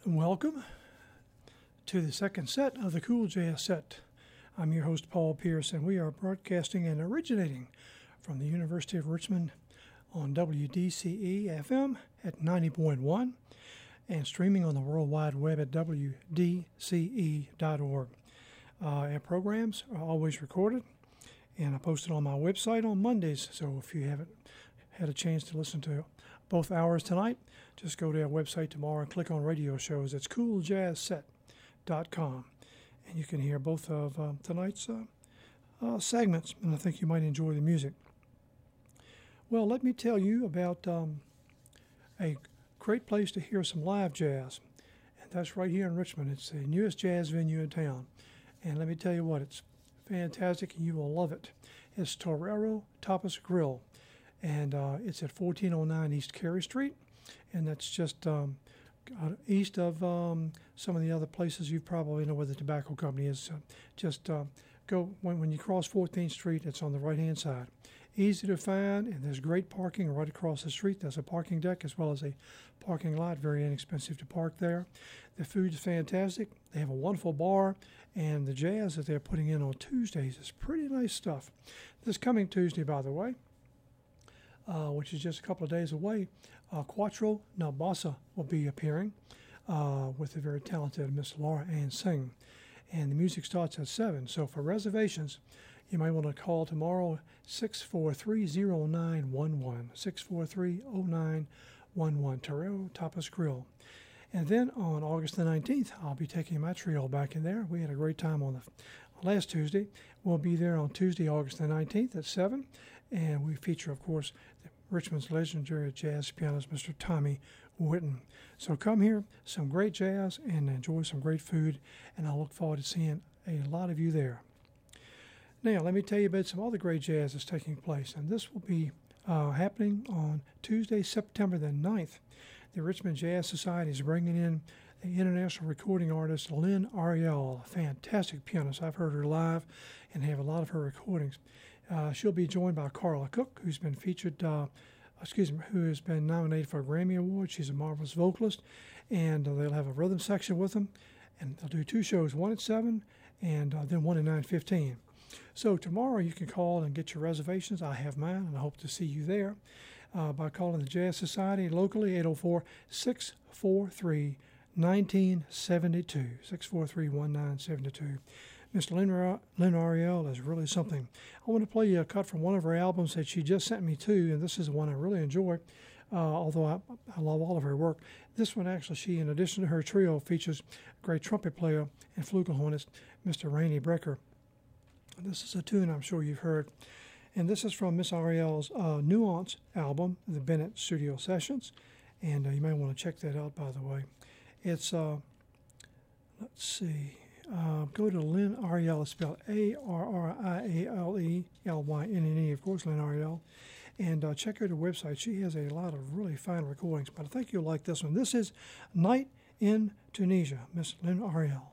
Welcome to the second set of the Cool Jazz Set. I'm your host, Paul Pierce, and we are broadcasting and originating from the University of Richmond on WDCE FM at 90.1 and streaming on the World Wide Web at WDCE.org. Our programs are always recorded, and I post it on my website on Mondays, so if you haven't had a chance to listen to both hours tonight, just go to our website tomorrow and click on radio shows. It's cooljazzset.com, and you can hear both of tonight's segments, and I think you might enjoy the music. Well, let me tell you about a great place to hear some live jazz, and that's right here in Richmond. It's the newest jazz venue in town, and let me tell you what, it's fantastic, and you will love it. It's Torero Tapas Grill, and it's at 1409 East Carey Street, and that's just east of some of the other places you probably know where the tobacco company is. Go when you cross 14th Street, it's on the right-hand side. Easy to find, and there's great parking right across the street. There's a parking deck as well as a parking lot, very inexpensive to park there. The food is fantastic. They have a wonderful bar, and the jazz that they're putting in on Tuesdays is pretty nice stuff. This coming Tuesday, by the way, which is just a couple of days away, Quattro Nabasa will be appearing with the very talented Miss Laura Ann Singh. And the music starts at 7. So for reservations, you might want to call tomorrow 643-0911, 643-0911, Torero Tapas Grill. And then on August the 19th, I'll be taking my trio back in there. We had a great time on the last Tuesday. We'll be there on Tuesday, August the 19th at 7. And we feature, of course, Richmond's legendary jazz pianist, Mr. Tommy Whitten. So come here, some great jazz, and enjoy some great food, and I look forward to seeing a lot of you there. Now, let me tell you about some other great jazz that's taking place, and this will be happening on Tuesday, September the 9th. The Richmond Jazz Society is bringing in the international recording artist Lynn Ariel, a fantastic pianist. I've heard her live and have a lot of her recordings. She'll be joined by Carla Cook, who's been who has been nominated for a Grammy Award. She's a marvelous vocalist, and they'll have a rhythm section with them, and they'll do two shows, one at 7 and then one at 9:15. So tomorrow you can call and get your reservations. I have mine, and I hope to see you there by calling the Jazz Society locally, 804-643-1972, 643-1972. Mr. Lynn Ariel is really something. I want to play you a cut from one of her albums that she just sent me to, and this is one I really enjoy, although I love all of her work. This one, actually, she, in addition to her trio, features a great trumpet player and flugelhornist, Mr. Rainey Brecker. This is a tune I'm sure you've heard, and this is from Miss Ariel's Nuance album, the Bennett Studio Sessions, and you might want to check that out, by the way. It's, let's see... go to Lynn Ariel, it's spelled ArrialeLynne, of course, Lynn Ariel, and check out her website. She has a lot of really fine recordings, but I think you'll like this one. This is Night in Tunisia, Miss Lynn Ariel.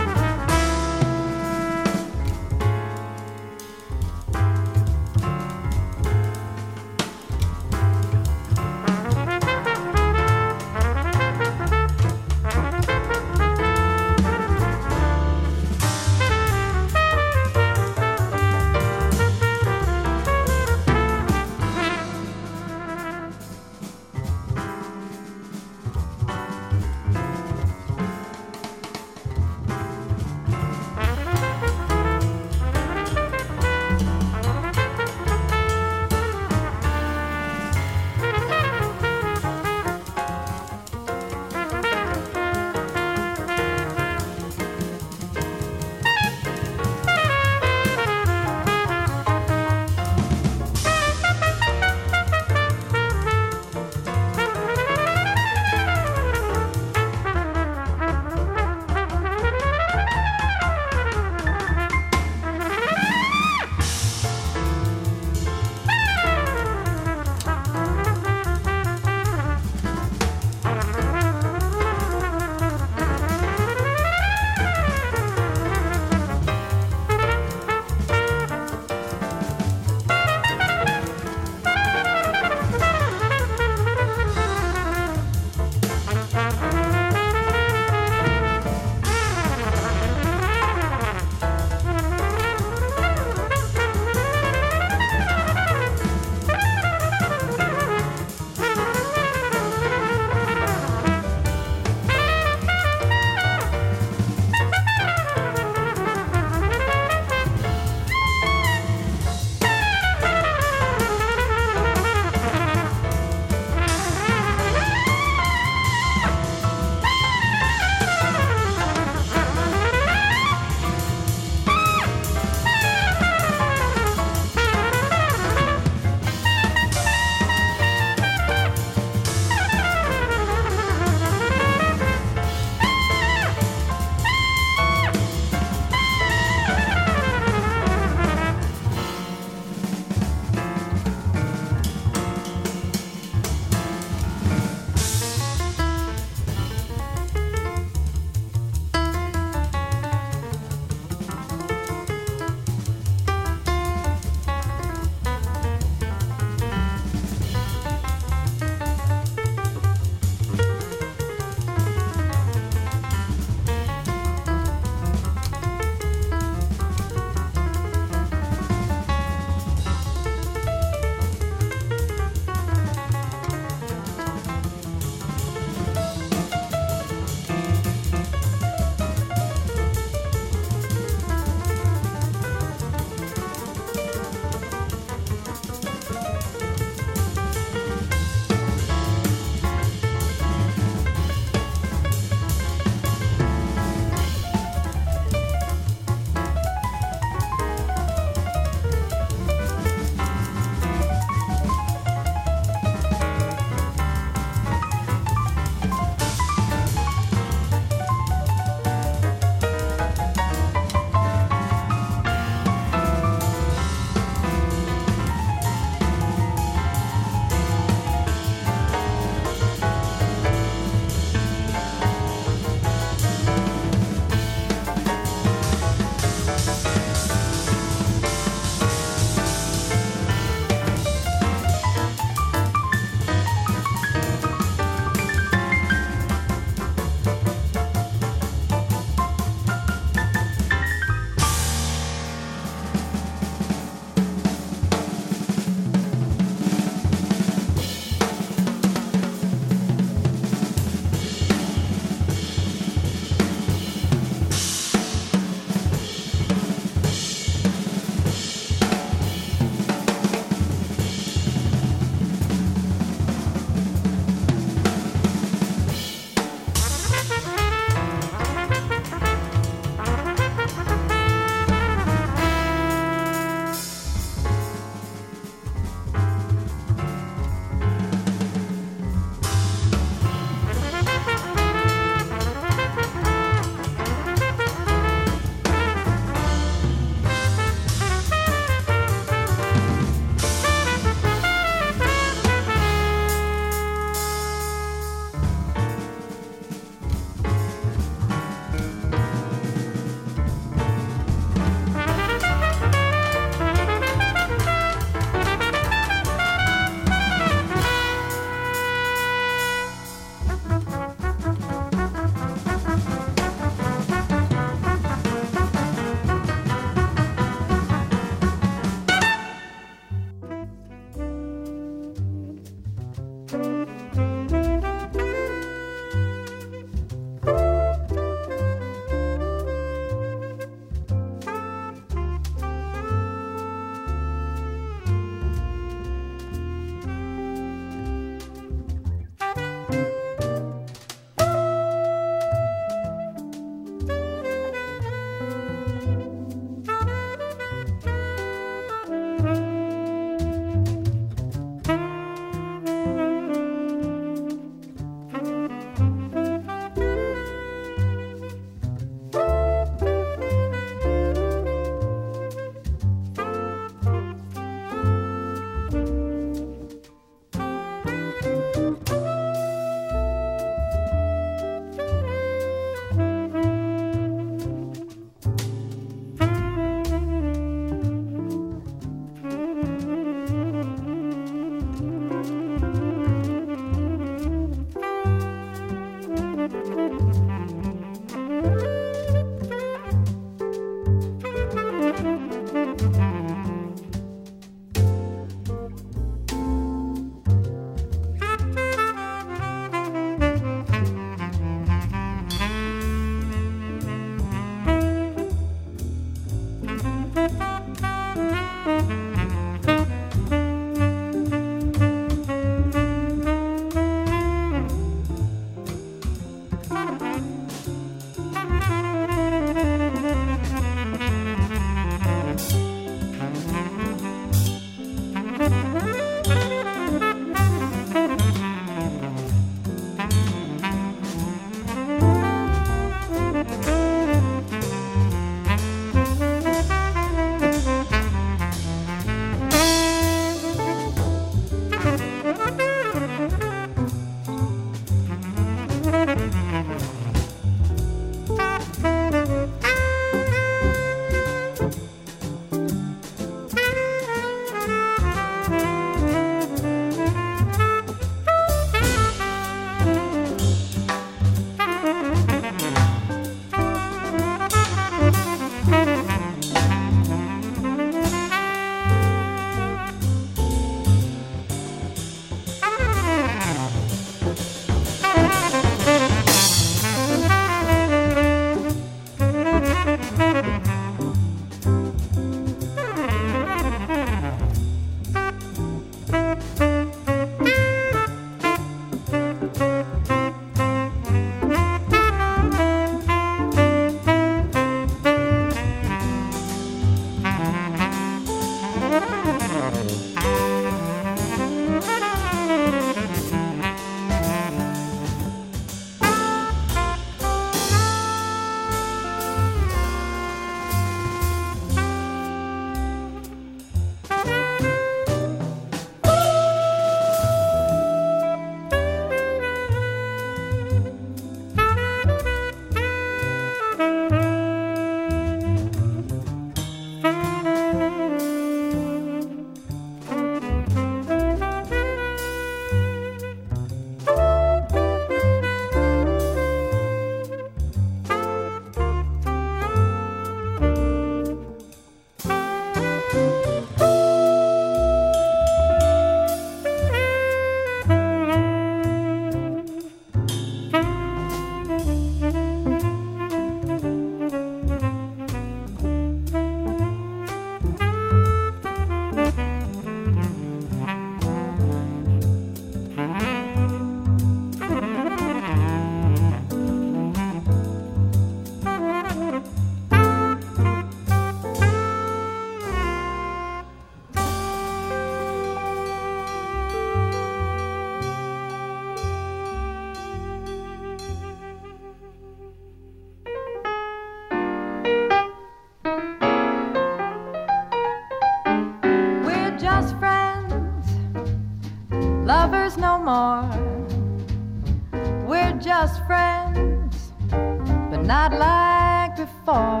more. We're just friends, but not like before.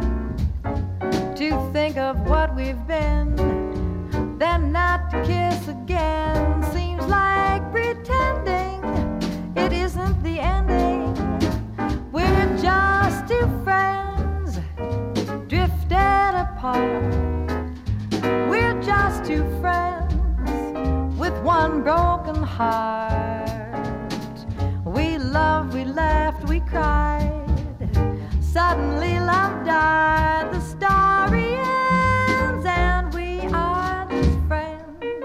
To think of what we've been, then not to kiss again seems like pretending it isn't the ending. We're just two friends drifted apart. We're just two friends with one broken heart. We loved, we laughed, we cried. Suddenly love died. The story ends and we are just friends.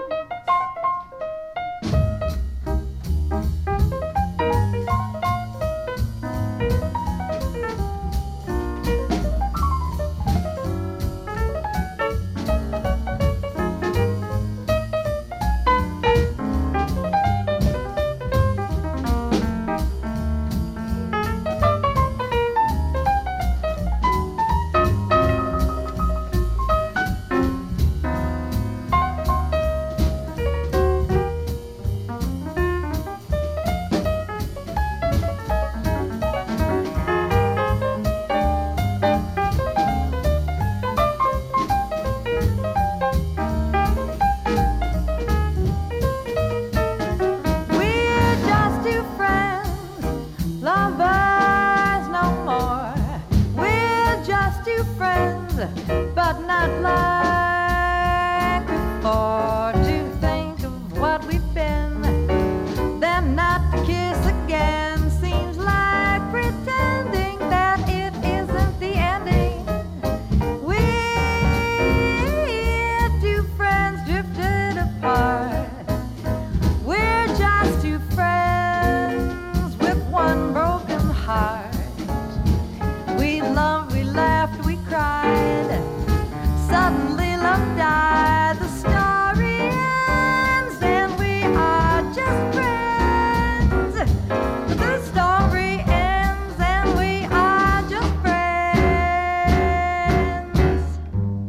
But not like before. To think of what we've been, then not to kiss again seems like pretending that it isn't the ending. We're two friends drifted apart. We're just two friends with one broken heart. We loved, we laughed, we cried. Suddenly love died. The story ends and we are just friends. The story ends and we are just friends.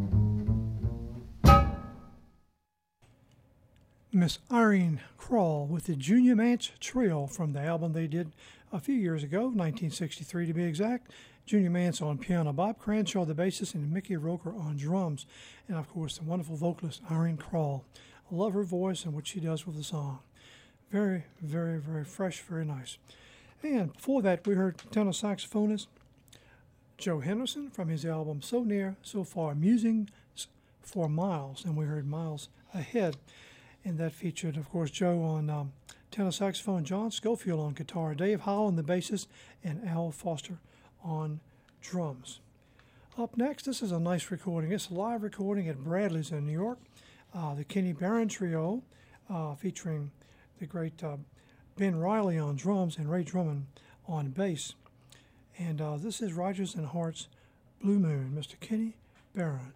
Miss Irene Krall with the Junior Mance Trio from the album they did a few years ago, 1963 to be exact. Junior Mance on piano, Bob Cranshaw the bassist, and Mickey Roker on drums. And of course the wonderful vocalist Irene Krall. I love her voice and what she does with the song. Very, very, very fresh, very nice. And before that we heard tenor saxophonist Joe Henderson from his album So Near, So Far, Musings for Miles. And we heard Miles Ahead. And that featured, of course, Joe on tenor saxophone, John Schofield on guitar, Dave Holland the bassist, and Al Foster on drums. Up next, this is a nice recording. It's a live recording at Bradley's in New York. The Kenny Barron Trio featuring the great Ben Riley on drums and Ray Drummond on bass. And this is Rodgers and Hart's Blue Moon, Mr. Kenny Barron.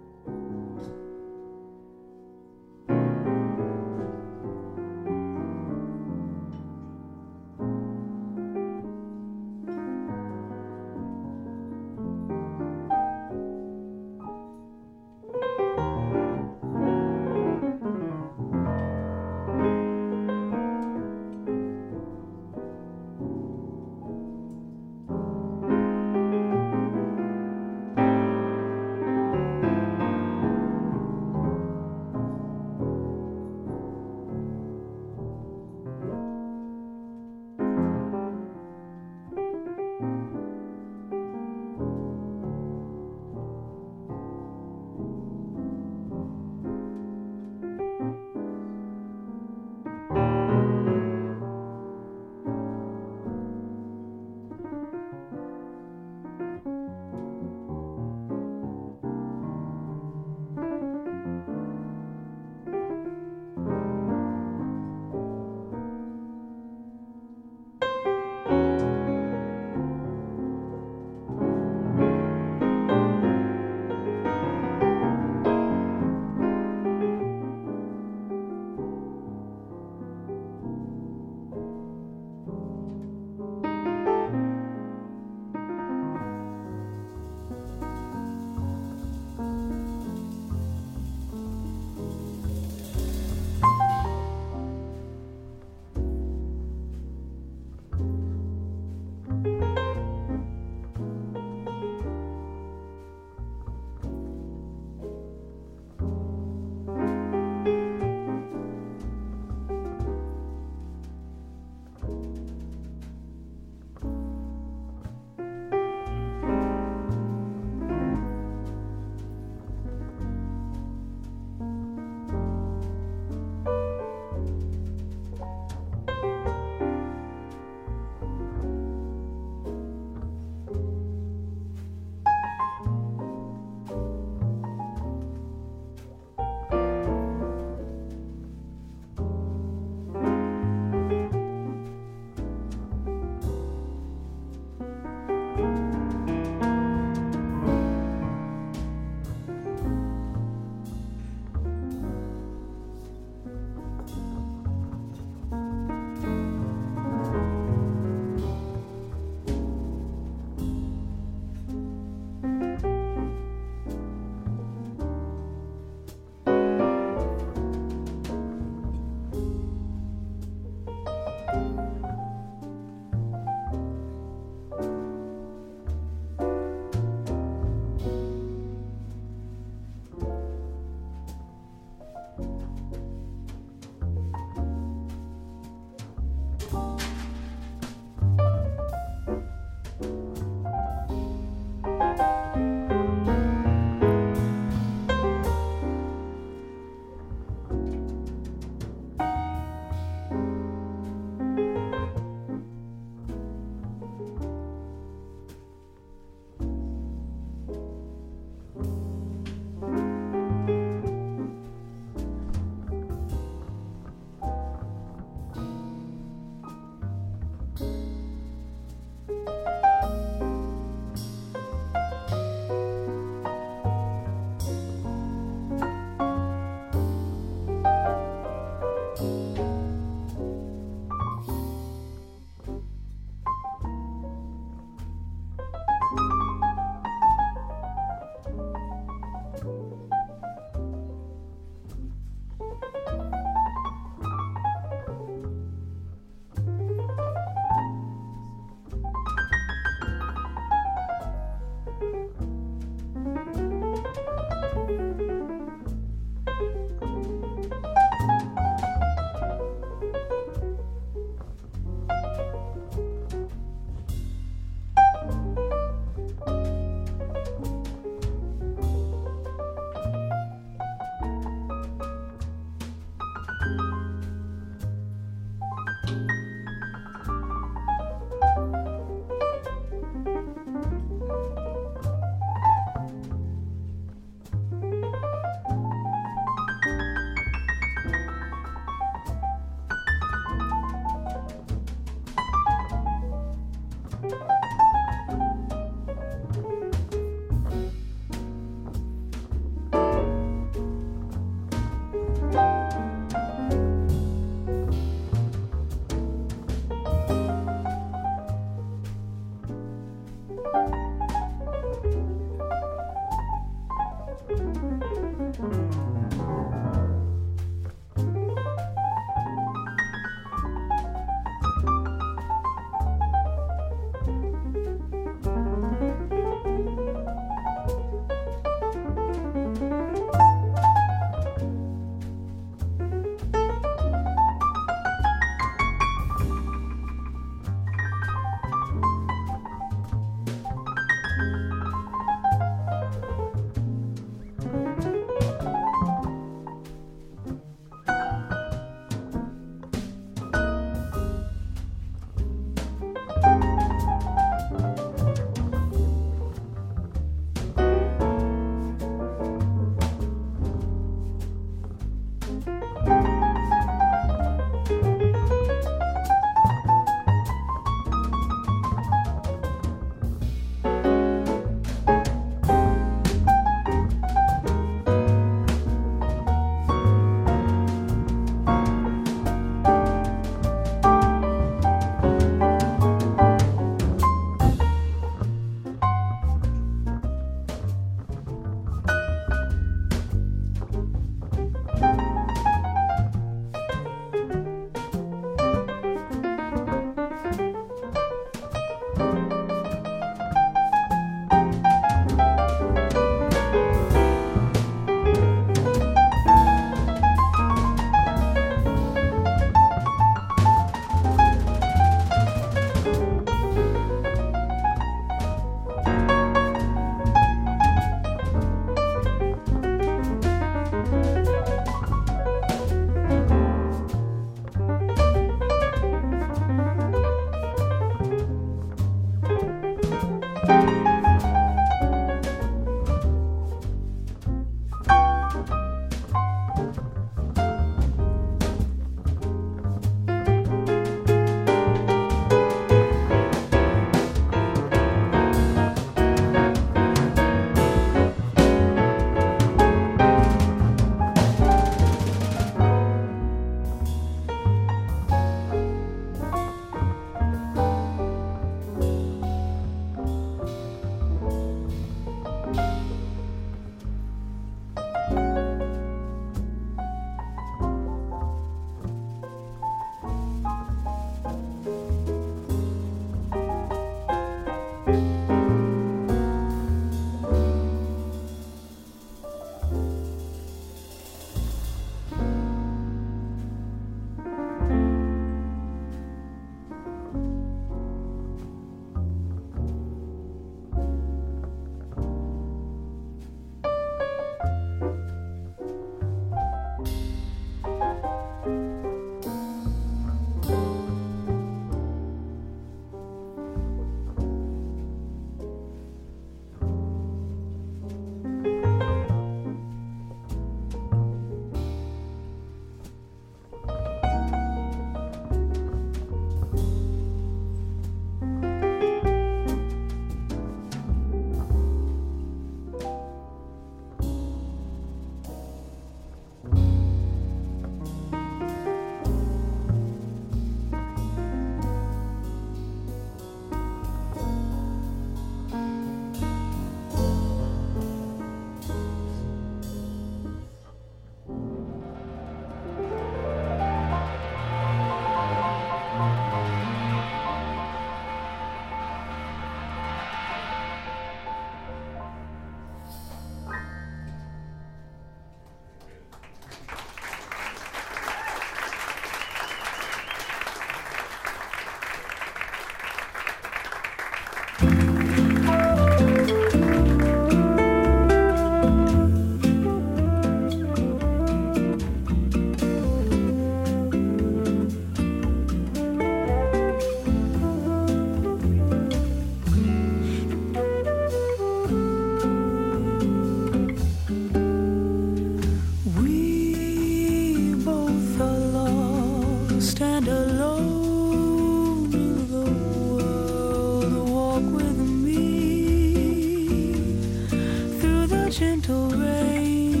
gentle rain.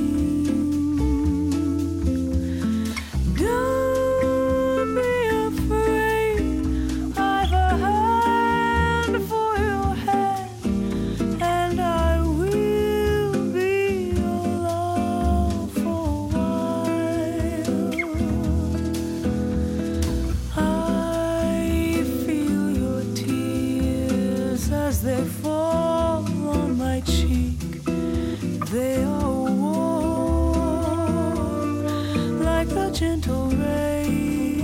Don't be afraid, I've a hand for your hand, and I will be your love for a while. I feel your tears as they fall on my cheek. They are warm like the gentle rain.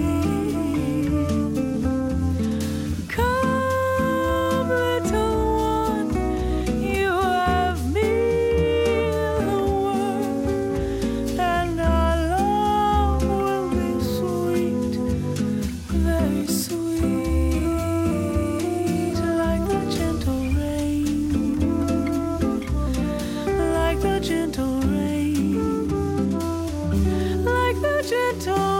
Come, little one, you have me in the world, and our love will be sweet, very sweet, like the gentle rain, like the gentle rain, like the gentle rain.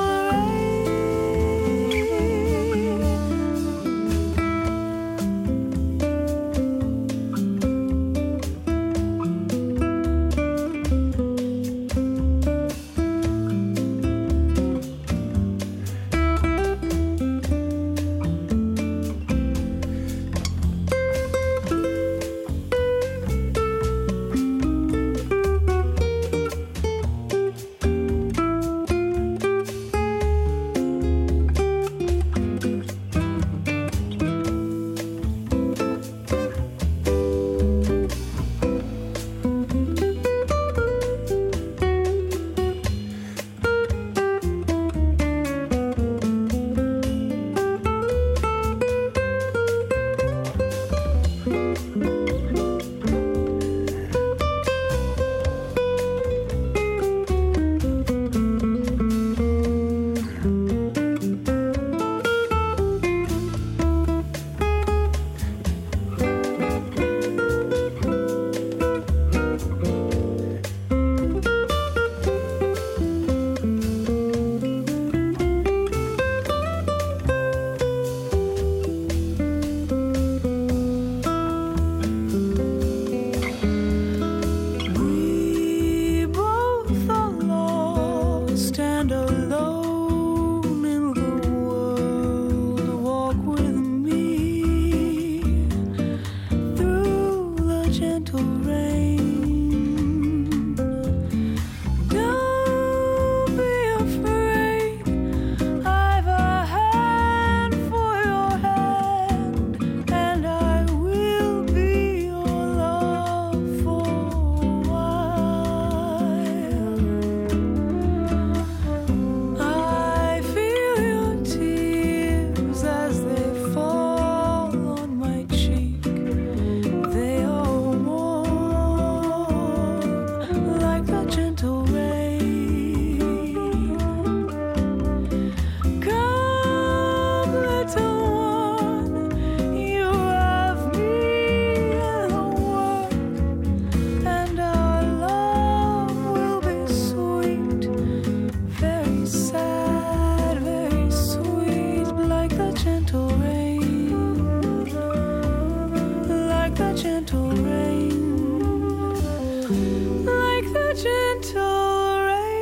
We both are lost and alone in the world. Walk with me through the gentle rain. Don't be afraid, I've a hand for your hand, and I will be your love for a while. I feel your tears as they fall on my cheek. They are warm like the gentle rain. Come, little one, you have me in the world, and our love will be sweet, very sad, very sweet, like the gentle rain, like the gentle rain, like the gentle rain.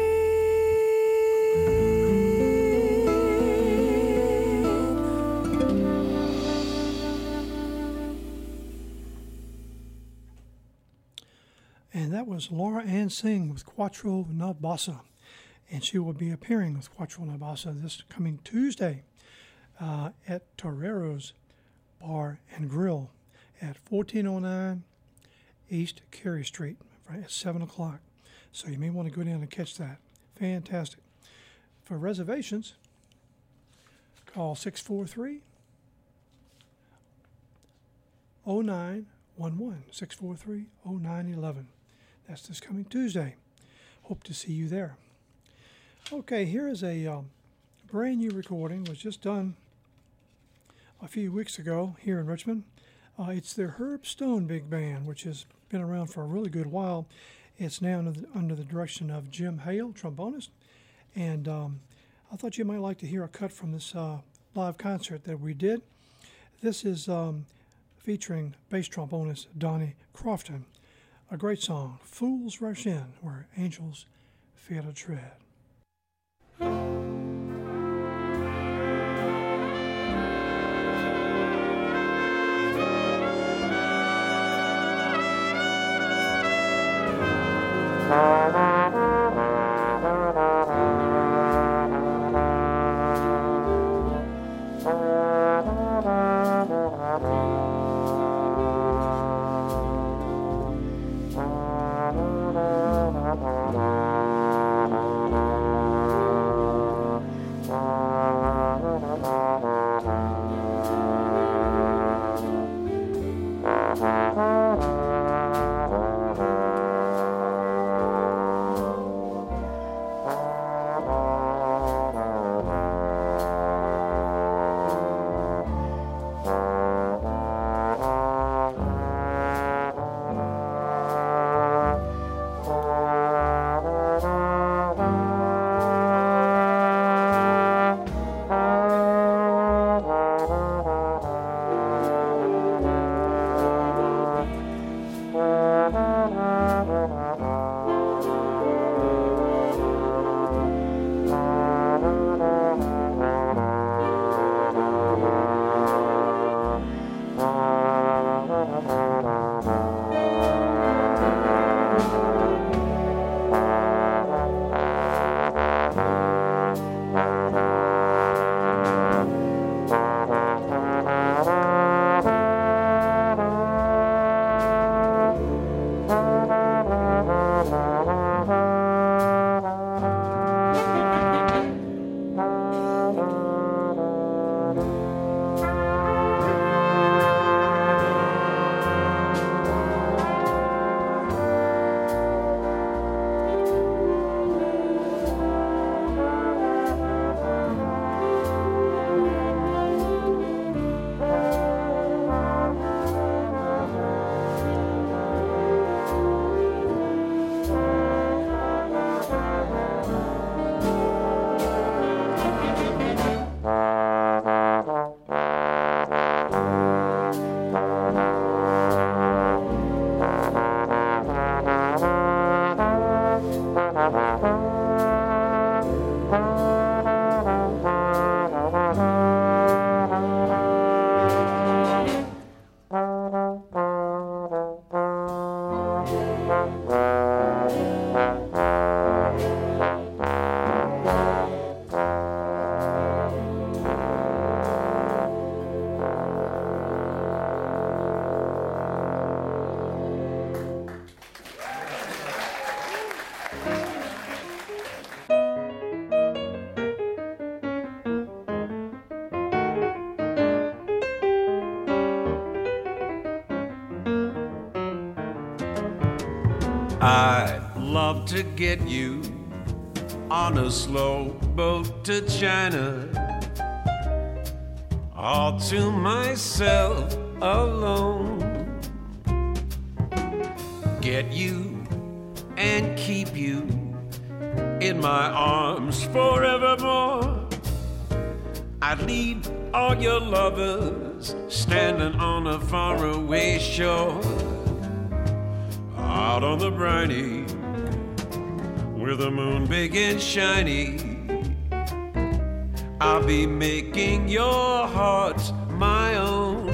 And that was Laura Ann Singh with Quattro na Bassa. And she will be appearing with Quattro na Bassa this coming Tuesday at Torero's Bar and Grill at 1409 East Carey Street, right at 7 o'clock. So you may want to go down and catch that. Fantastic. For reservations, call 643 0911, 643 0911. That's this coming Tuesday. Hope to see you there. Okay, here is a brand new recording. Was just done a few weeks ago here in Richmond. It's the Herb Stone Big Band, which has been around for a really good while. It's now under the direction of Jim Hale, trombonist. And I thought you might like to hear a cut from this live concert that we did. This is featuring bass trombonist Donnie Crofton, a great song, Fools Rush In, where angels fear to tread. I'd love to get you on a slow boat to China, all to myself alone. Get you and keep you in my arms forevermore. I'd leave all your lovers standing on a faraway shore, out on the briny, where the moon big and shiny. I'll be making your heart my own.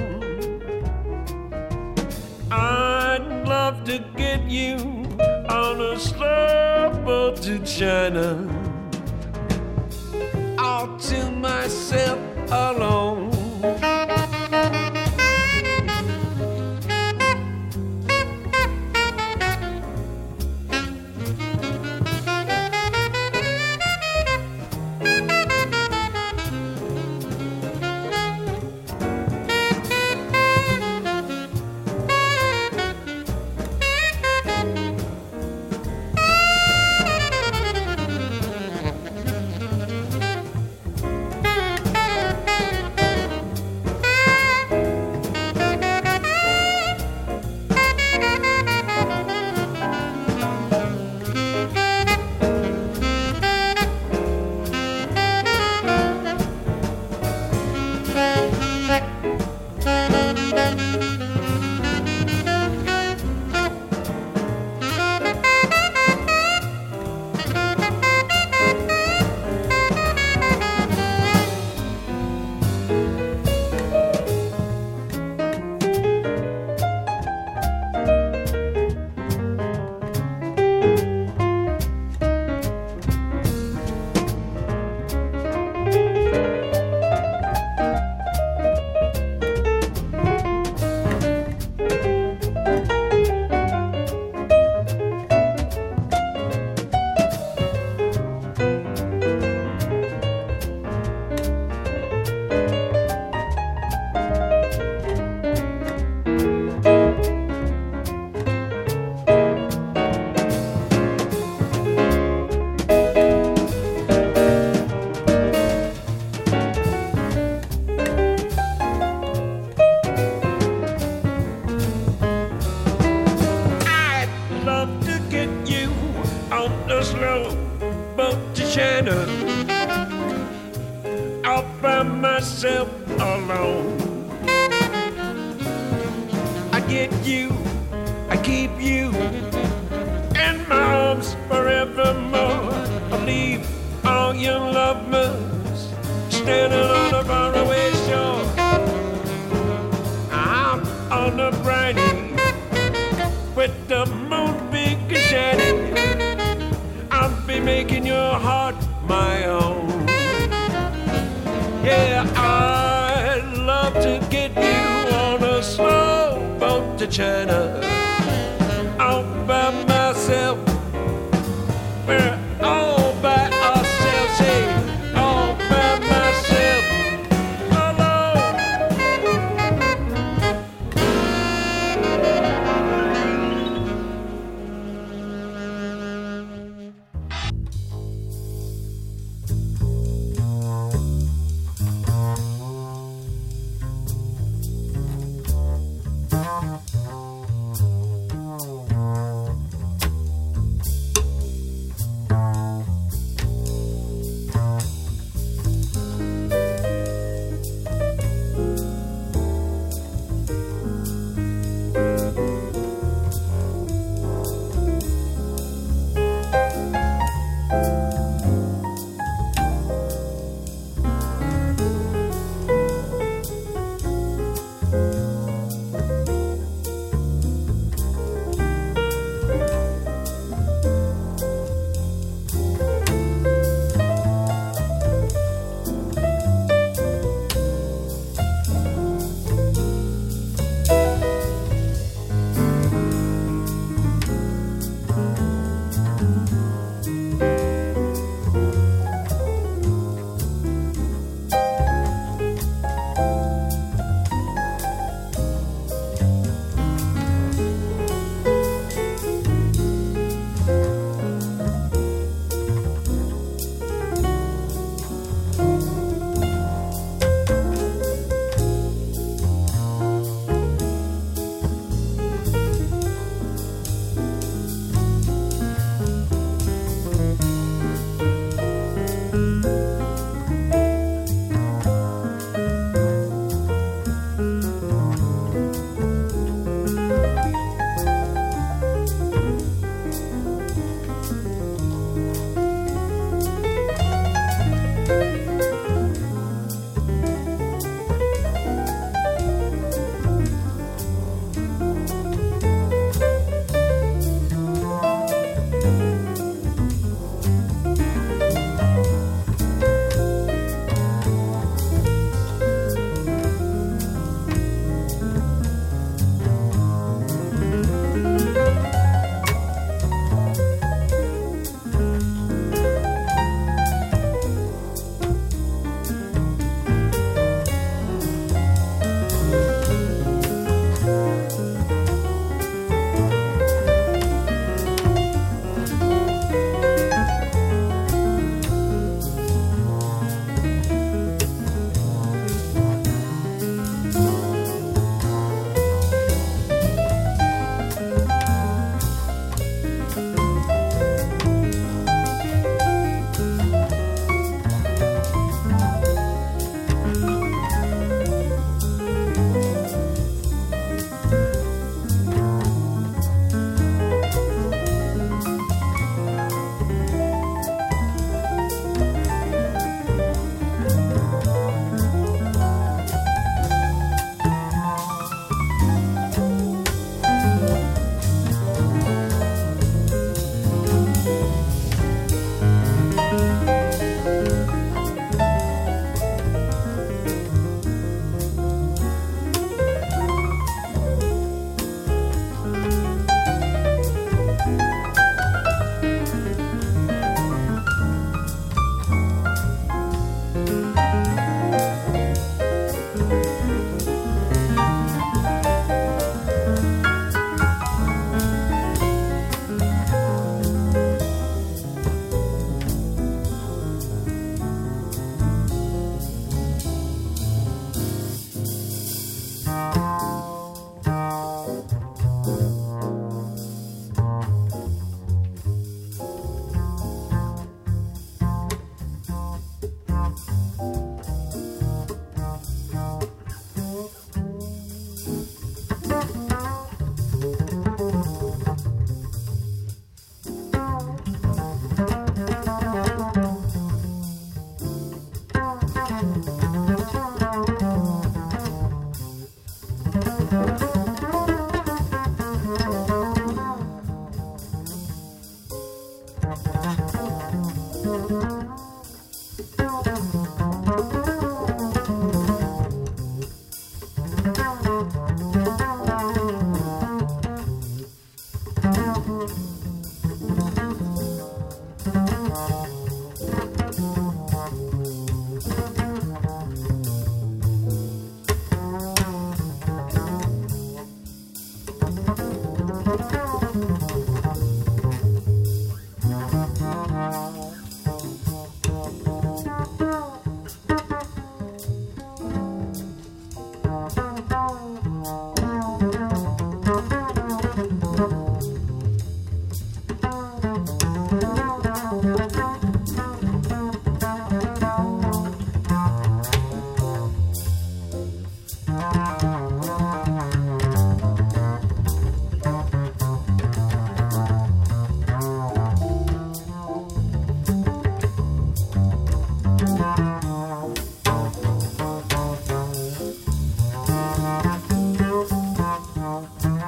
I'd love to get you on a slow boat to China, all to myself alone. myself alone. I get you, I keep you in my arms forevermore. I leave all your loved ones standing on a faraway shore. Out on the briny with the moon big and shiny, I'll be making your heart my own. Yeah, I'd love to get you on a slow boat to China. All by myself, we're all by ourselves, hey, all by myself, alone.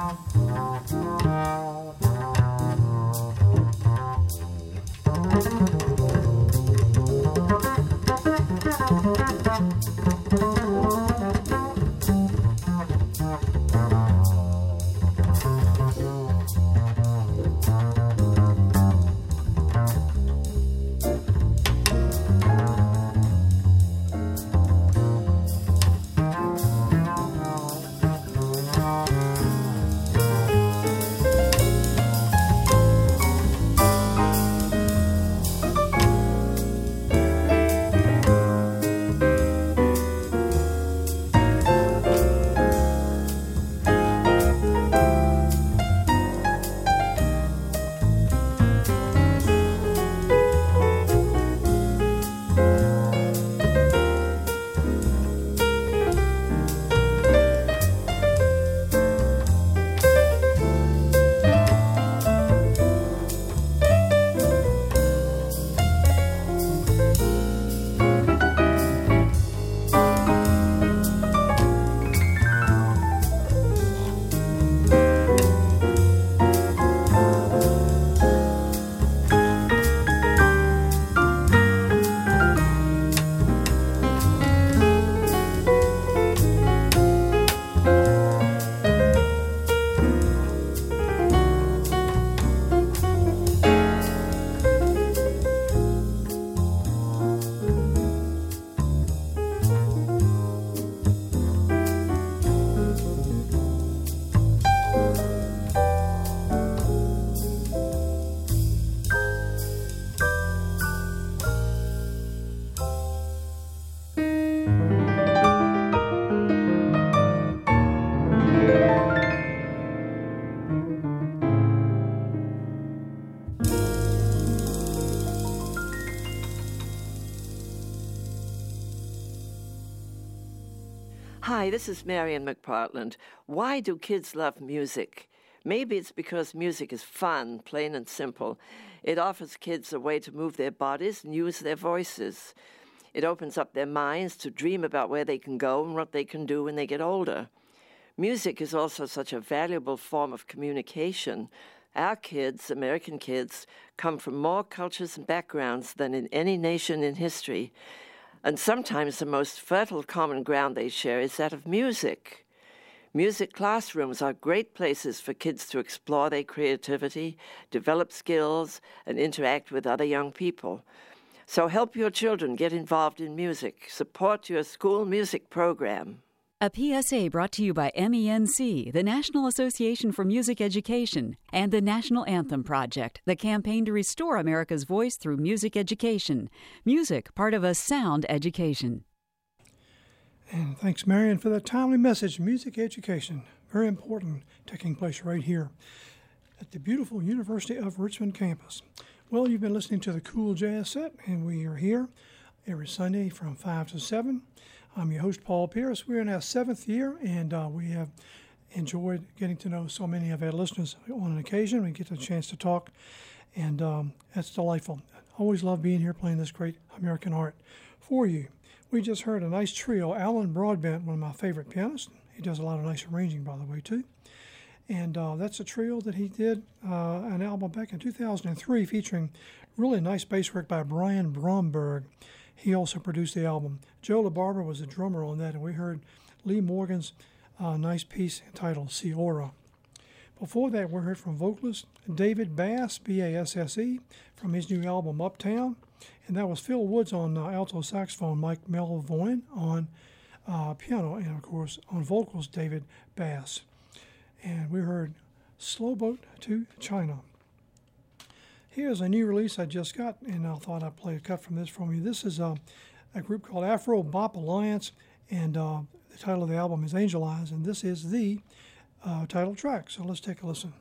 Hi, this is Marian McPartland. Why do kids love music? Maybe it's because music is fun, plain and simple. It offers kids a way to move their bodies and use their voices. It opens up their minds to dream about where they can go and what they can do when they get older. Music is also such a valuable form of communication. Our kids, American kids, come from more cultures and backgrounds than in any nation in history. And sometimes the most fertile common ground they share is that of music. Music classrooms are great places for kids to explore their creativity, develop skills, and interact with other young people. So help your children get involved in music. Support your school music program. A PSA brought to you by MENC, the National Association for Music Education, and the National Anthem Project, the campaign to restore America's voice through music education. Music, part of a sound education. And thanks, Marian, for that timely message. Music education, very important, taking place right here at the beautiful University of Richmond campus. Well, you've been listening to the Cool Jazz Set, and we are here every Sunday from 5 to 7. I'm your host, Paul Pierce. We're in our 7th year, and we have enjoyed getting to know so many of our listeners on an occasion. We get the chance to talk, and that's delightful. Always love being here playing this great American art for you. We just heard a nice trio. Alan Broadbent, one of my favorite pianists. He does a lot of nice arranging, by the way, too. And that's a trio that he did an album back in 2003 featuring really nice bass work by Brian Bromberg. He also produced the album. Joe LaBarbera was the drummer on that, and we heard Lee Morgan's nice piece entitled Ciora. Before that, we heard from vocalist David Bass, B-A-S-S-E, from his new album Uptown, and that was Phil Woods on alto saxophone, Mike Melvoin on piano, and of course on vocals, David Bass. And we heard Slow Boat to China. Here's a new release I just got, and I thought I'd play a cut from this for you. This is a group called Afro Bop Alliance, and the title of the album is Angel Eyes, and this is the title track. So let's take a listen.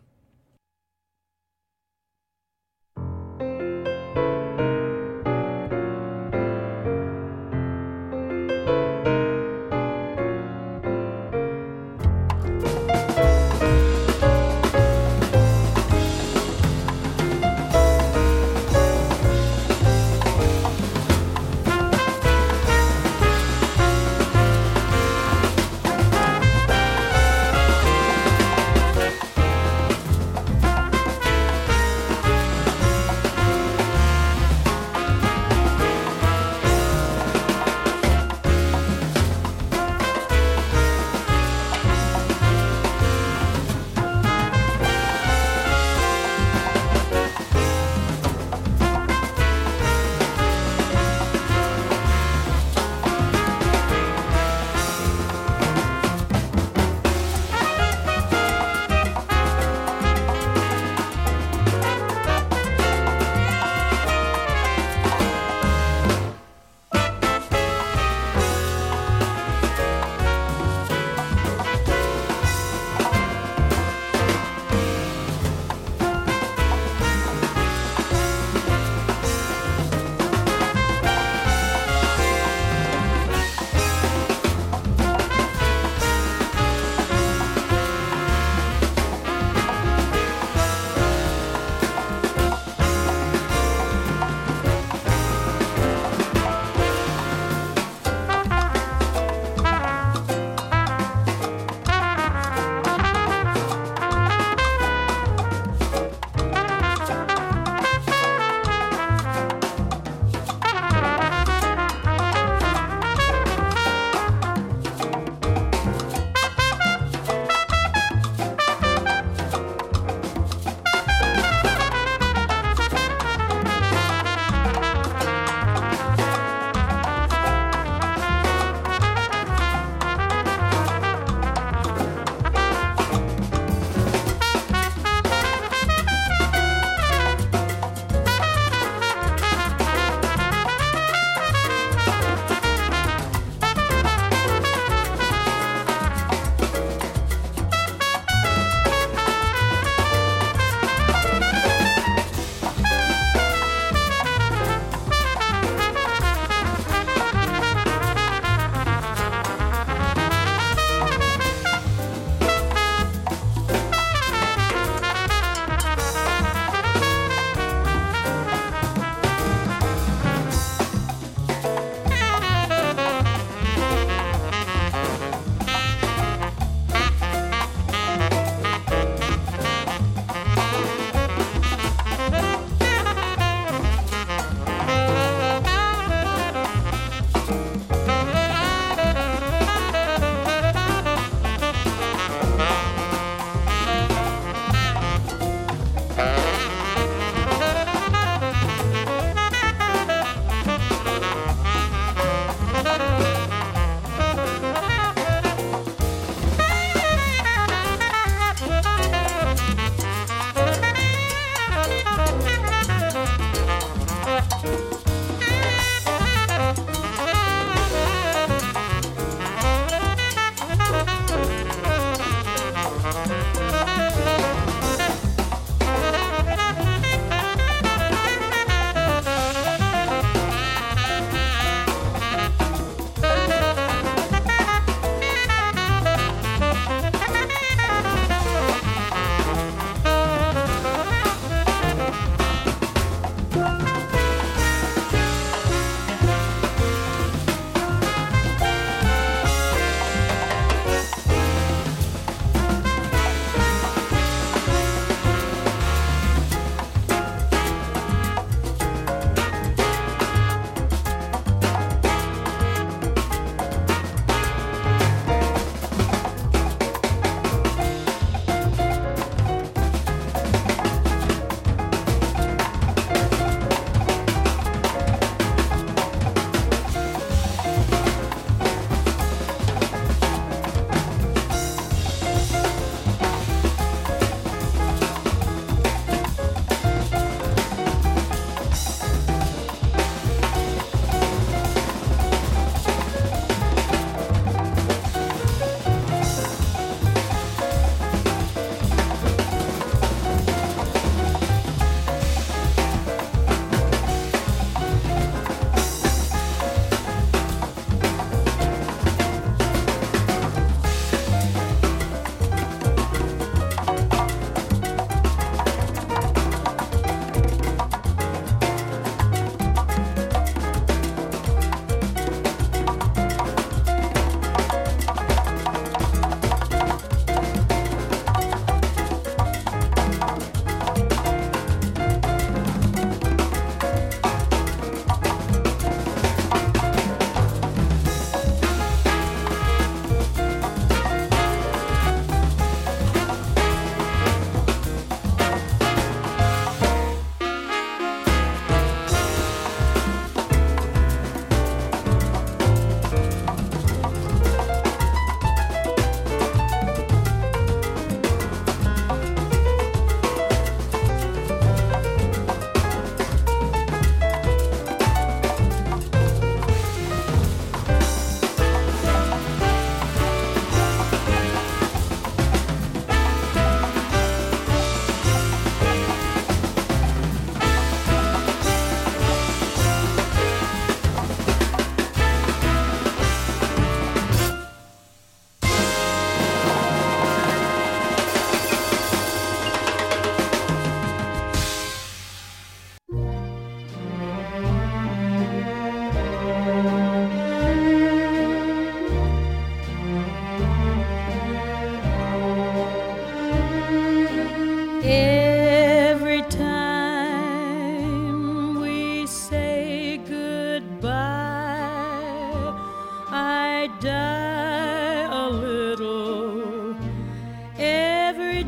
every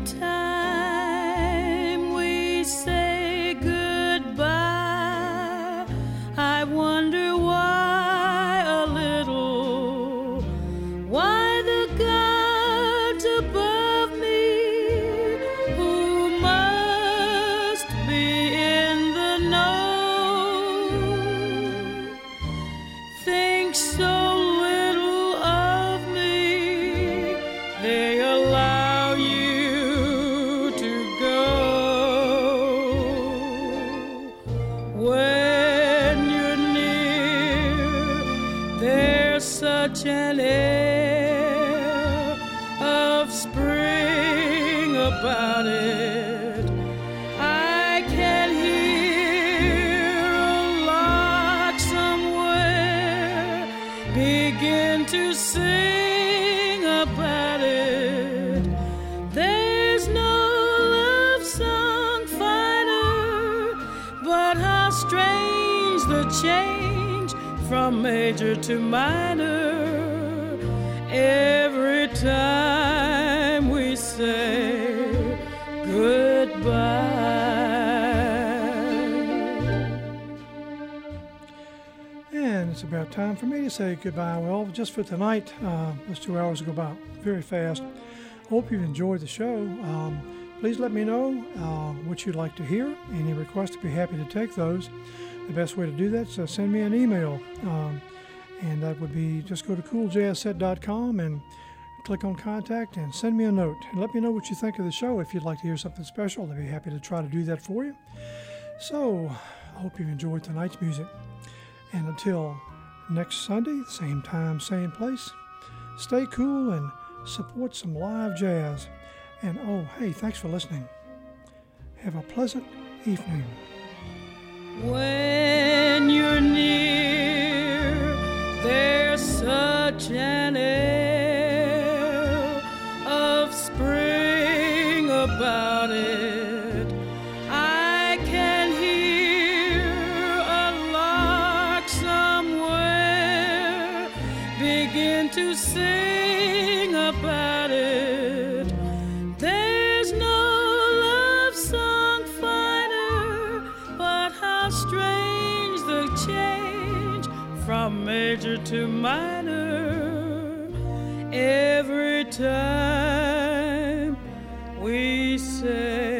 time we say goodbye, I wonder why a little, why the gods above me, who must be in the know, think so little of me, they allow you to go. When you're near, there's such an air of spring about it. I can hear a lark somewhere begin to sing about it. There's no love song finer, but how strange the change from major to minor every time we say goodbye. And it's about time for me to say goodbye. Well, just for tonight, those 2 hours go by very fast. Hope you've enjoyed the show. Please let me know what you'd like to hear. Any requests, I'd be happy to take those. The best way to do that is send me an email. And that would be just go to cooljazzset.com and click on contact and send me a note. And let me know what you think of the show. If you'd like to hear something special, I'd be happy to try to do that for you. So, I hope you've enjoyed tonight's music. And until next Sunday, same time, same place, stay cool and support some live jazz. And oh, hey, thanks for listening. Have a pleasant evening. When you're near, there's such an air of spring about it. I can hear a lark somewhere begin to sing about it. There's no love song finer, but how strange the change from major to minor every time we say